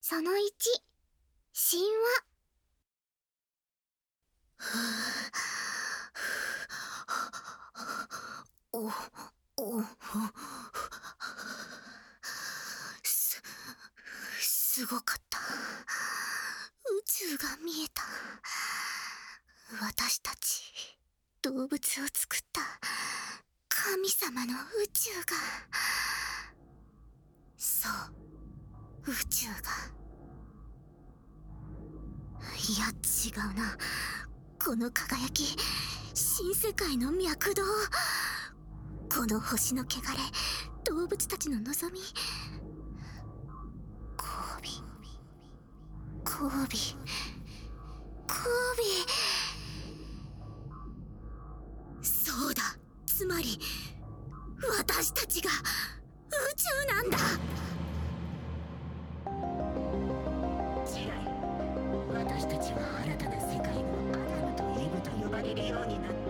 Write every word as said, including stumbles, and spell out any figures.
そのいち、神話。お、お、す、すごかった。宇宙が見えた。私たち、動物を作った神様の宇宙が。そう、宇宙が。いや、違うな。この輝き、新世界の脈動。この星の汚れ、動物たちの望み。交尾、交尾、交尾。そうだ、つまり私たちが宇宙なんだ。 違う。私たちは新たな世界のアダムとイブと呼ばれるようになった。